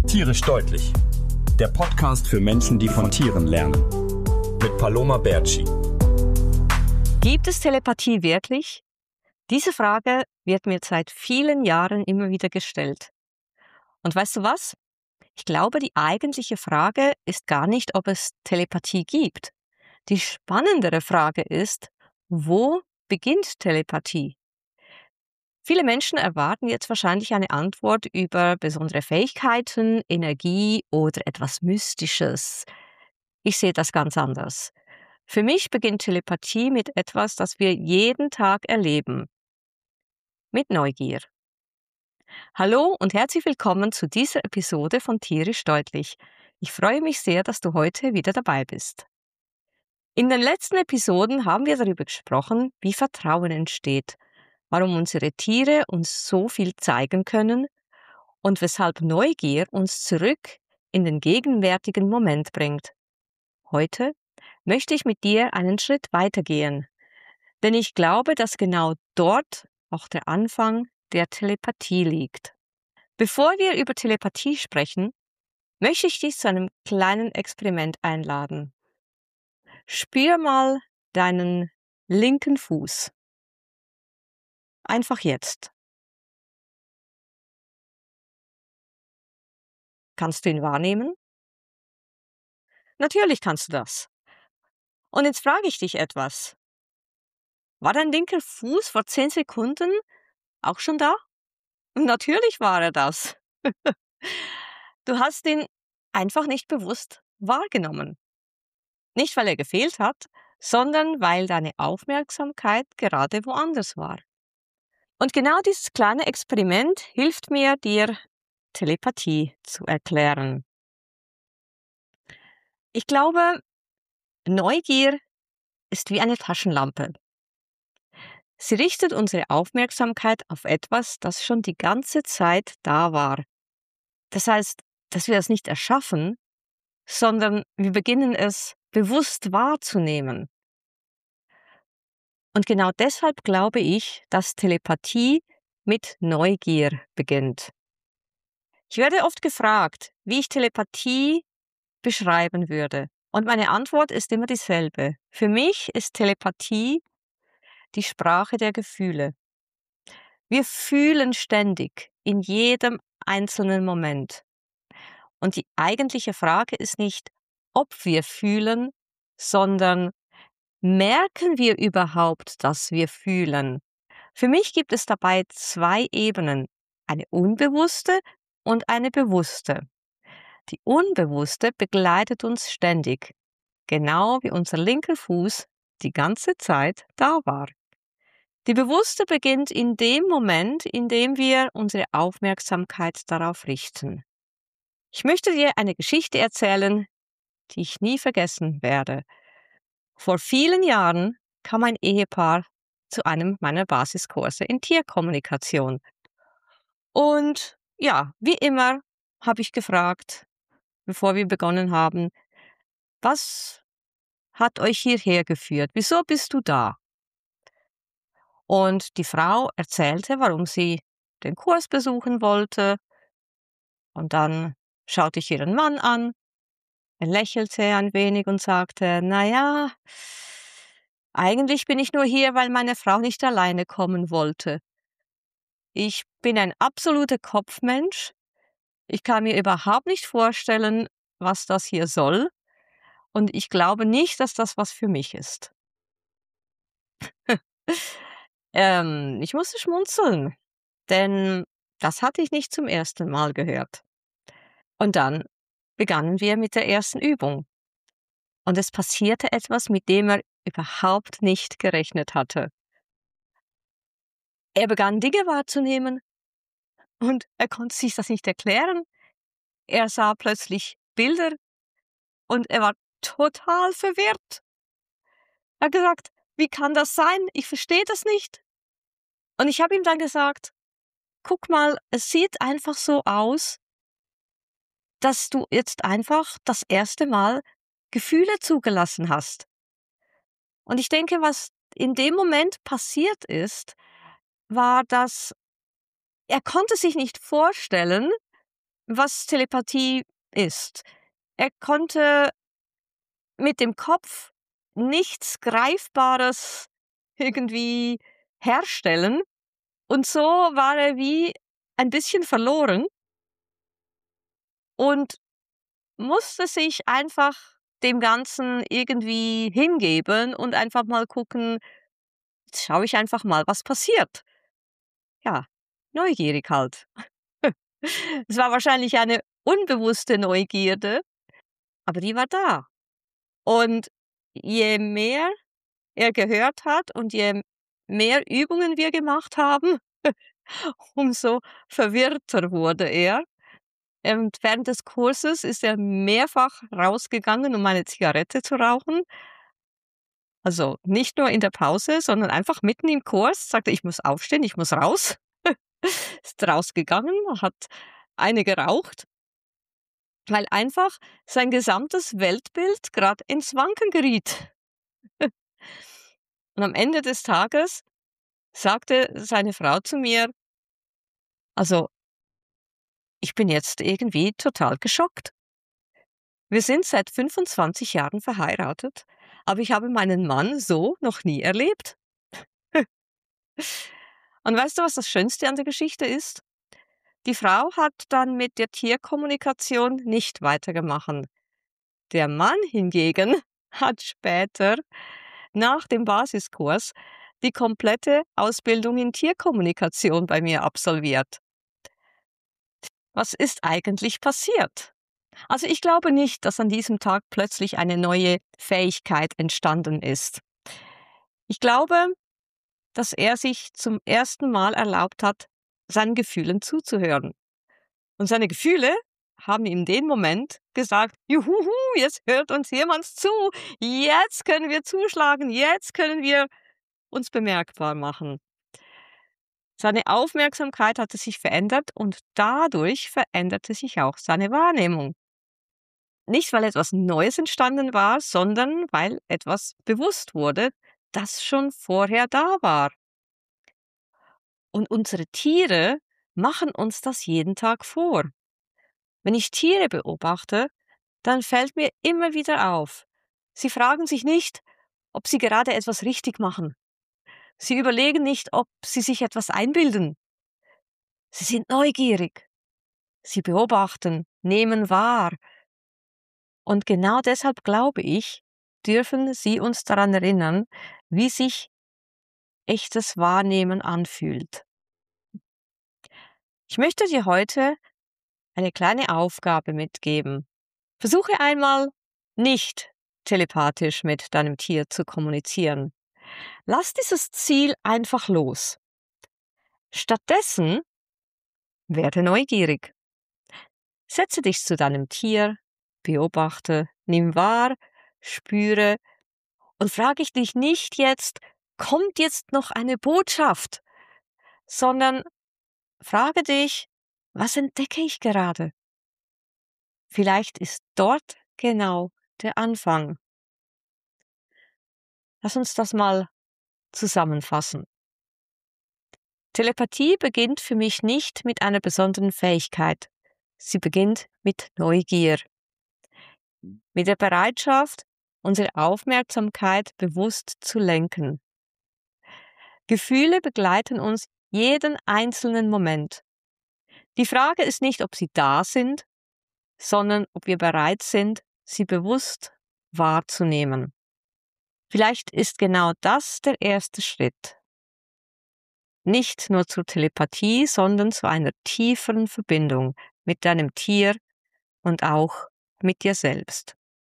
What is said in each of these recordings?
Tierisch deutlich. Der Podcast für Menschen, die von Tieren lernen. Mit Paloma Berci. Gibt es Telepathie wirklich? Diese Frage wird mir seit vielen Jahren immer wieder gestellt. Und weißt du was? Ich glaube, die eigentliche Frage ist gar nicht, ob es Telepathie gibt. Die spannendere Frage ist, wo beginnt Telepathie? Viele Menschen erwarten jetzt wahrscheinlich eine Antwort über besondere Fähigkeiten, Energie oder etwas Mystisches. Ich sehe das ganz anders. Für mich beginnt Telepathie mit etwas, das wir jeden Tag erleben. Mit Neugier. Hallo und herzlich willkommen zu dieser Episode von Tierisch deutlich. Ich freue mich sehr, dass du heute wieder dabei bist. In den letzten Episoden haben wir darüber gesprochen, wie Vertrauen entsteht, warum unsere Tiere uns so viel zeigen können und weshalb Neugier uns zurück in den gegenwärtigen Moment bringt. Heute möchte ich mit dir einen Schritt weitergehen, denn ich glaube, dass genau dort auch der Anfang der Telepathie liegt. Bevor wir über Telepathie sprechen, möchte ich dich zu einem kleinen Experiment einladen. Spür mal deinen linken Fuß. Einfach jetzt. Kannst du ihn wahrnehmen? Natürlich kannst du das. Und jetzt frage ich dich etwas. War dein linker Fuß vor 10 Sekunden auch schon da? Natürlich war er das. Du hast ihn einfach nicht bewusst wahrgenommen. Nicht, weil er gefehlt hat, sondern weil deine Aufmerksamkeit gerade woanders war. Und genau dieses kleine Experiment hilft mir, dir Telepathie zu erklären. Ich glaube, Neugier ist wie eine Taschenlampe. Sie richtet unsere Aufmerksamkeit auf etwas, das schon die ganze Zeit da war. Das heißt, dass wir es nicht erschaffen, sondern wir beginnen es bewusst wahrzunehmen. Und genau deshalb glaube ich, dass Telepathie mit Neugier beginnt. Ich werde oft gefragt, wie ich Telepathie beschreiben würde. Und meine Antwort ist immer dieselbe. Für mich ist Telepathie die Sprache der Gefühle. Wir fühlen ständig, in jedem einzelnen Moment. Und die eigentliche Frage ist nicht, ob wir fühlen, sondern merken wir überhaupt, dass wir fühlen? Für mich gibt es dabei 2 Ebenen, eine unbewusste und eine bewusste. Die unbewusste begleitet uns ständig, genau wie unser linker Fuß die ganze Zeit da war. Die bewusste beginnt in dem Moment, in dem wir unsere Aufmerksamkeit darauf richten. Ich möchte dir eine Geschichte erzählen, die ich nie vergessen werde. Vor vielen Jahren kam ein Ehepaar zu einem meiner Basiskurse in Tierkommunikation. Und ja, wie immer habe ich gefragt, bevor wir begonnen haben, was hat euch hierher geführt? Wieso bist du da? Und die Frau erzählte, warum sie den Kurs besuchen wollte. Und dann schaute ich ihren Mann an. Er lächelte ein wenig und sagte, naja, eigentlich bin ich nur hier, weil meine Frau nicht alleine kommen wollte. Ich bin ein absoluter Kopfmensch. Ich kann mir überhaupt nicht vorstellen, was das hier soll. Und ich glaube nicht, dass das was für mich ist. Ich musste schmunzeln, denn das hatte ich nicht zum ersten Mal gehört. Und dann begannen wir mit der ersten Übung. Und es passierte etwas, mit dem er überhaupt nicht gerechnet hatte. Er begann Dinge wahrzunehmen und er konnte sich das nicht erklären. Er sah plötzlich Bilder und er war total verwirrt. Er hat gesagt, wie kann das sein? Ich verstehe das nicht. Und ich habe ihm dann gesagt, guck mal, es sieht einfach so aus, dass du jetzt einfach das erste Mal Gefühle zugelassen hast. Und ich denke, was in dem Moment passiert ist, war, dass er konnte sich nicht vorstellen, was Telepathie ist. Er konnte mit dem Kopf nichts Greifbares irgendwie herstellen. Und so war er wie ein bisschen verloren und musste sich einfach dem Ganzen irgendwie hingeben und einfach mal gucken, jetzt schaue ich einfach mal, was passiert. Ja, neugierig halt. Es war wahrscheinlich eine unbewusste Neugierde, aber die war da. Und je mehr er gehört hat und je mehr Übungen wir gemacht haben, umso verwirrter wurde er. Und während des Kurses ist er mehrfach rausgegangen, um eine Zigarette zu rauchen. Also nicht nur in der Pause, sondern einfach mitten im Kurs, sagte: „Ich muss aufstehen, ich muss raus.“ Ist rausgegangen, hat eine geraucht, weil einfach sein gesamtes Weltbild gerade ins Wanken geriet. Und am Ende des Tages sagte seine Frau zu mir: „Also, ich bin jetzt irgendwie total geschockt. Wir sind seit 25 Jahren verheiratet, aber ich habe meinen Mann so noch nie erlebt.“ Und weißt du, was das Schönste an der Geschichte ist? Die Frau hat dann mit der Tierkommunikation nicht weitergemacht. Der Mann hingegen hat später nach dem Basiskurs die komplette Ausbildung in Tierkommunikation bei mir absolviert. Was ist eigentlich passiert? Also ich glaube nicht, dass an diesem Tag plötzlich eine neue Fähigkeit entstanden ist. Ich glaube, dass er sich zum ersten Mal erlaubt hat, seinen Gefühlen zuzuhören. Und seine Gefühle haben in dem Moment gesagt: „Juhuhu, jetzt hört uns jemand zu. Jetzt können wir zuschlagen. Jetzt können wir uns bemerkbar machen.“ Seine Aufmerksamkeit hatte sich verändert und dadurch veränderte sich auch seine Wahrnehmung. Nicht, weil etwas Neues entstanden war, sondern weil etwas bewusst wurde, das schon vorher da war. Und unsere Tiere machen uns das jeden Tag vor. Wenn ich Tiere beobachte, dann fällt mir immer wieder auf. Sie fragen sich nicht, ob sie gerade etwas richtig machen. Sie überlegen nicht, ob sie sich etwas einbilden. Sie sind neugierig. Sie beobachten, nehmen wahr. Und genau deshalb glaube ich, dürfen sie uns daran erinnern, wie sich echtes Wahrnehmen anfühlt. Ich möchte dir heute eine kleine Aufgabe mitgeben. Versuche einmal nicht telepathisch mit deinem Tier zu kommunizieren. Lass dieses Ziel einfach los. Stattdessen werde neugierig. Setze dich zu deinem Tier, beobachte, nimm wahr, spüre und frage ich dich nicht jetzt, kommt jetzt noch eine Botschaft, sondern frage dich, was entdecke ich gerade? Vielleicht ist dort genau der Anfang. Lass uns das mal zusammenfassen. Telepathie beginnt für mich nicht mit einer besonderen Fähigkeit. Sie beginnt mit Neugier, mit der Bereitschaft, unsere Aufmerksamkeit bewusst zu lenken. Gefühle begleiten uns jeden einzelnen Moment. Die Frage ist nicht, ob sie da sind, sondern ob wir bereit sind, sie bewusst wahrzunehmen. Vielleicht ist genau das der erste Schritt. Nicht nur zur Telepathie, sondern zu einer tieferen Verbindung mit deinem Tier und auch mit dir selbst.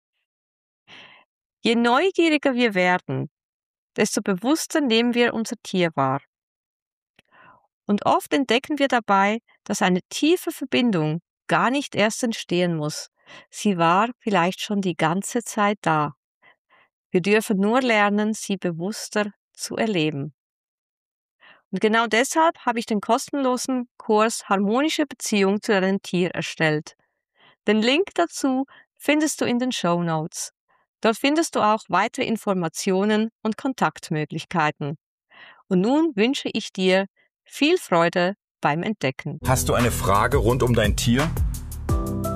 Je neugieriger wir werden, desto bewusster nehmen wir unser Tier wahr. Und oft entdecken wir dabei, dass eine tiefe Verbindung gar nicht erst entstehen muss. Sie war vielleicht schon die ganze Zeit da. Wir dürfen nur lernen, sie bewusster zu erleben. Und genau deshalb habe ich den kostenlosen Kurs Harmonische Beziehung zu deinem Tier erstellt. Den Link dazu findest du in den Shownotes. Dort findest du auch weitere Informationen und Kontaktmöglichkeiten. Und nun wünsche ich dir viel Freude beim Entdecken. Hast du eine Frage rund um dein Tier?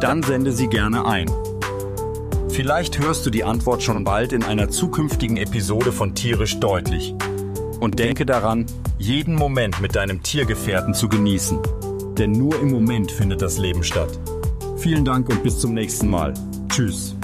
Dann sende sie gerne ein. Vielleicht hörst du die Antwort schon bald in einer zukünftigen Episode von Tierisch Deutlich. Und denke daran, jeden Moment mit deinem Tiergefährten zu genießen. Denn nur im Moment findet das Leben statt. Vielen Dank und bis zum nächsten Mal. Tschüss.